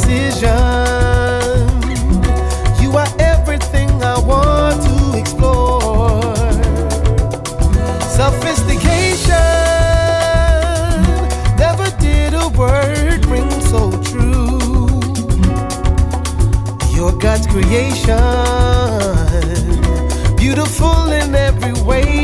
precision. You are everything I want to explore. Sophistication, never did a word ring so true. You're God's creation, beautiful in every way.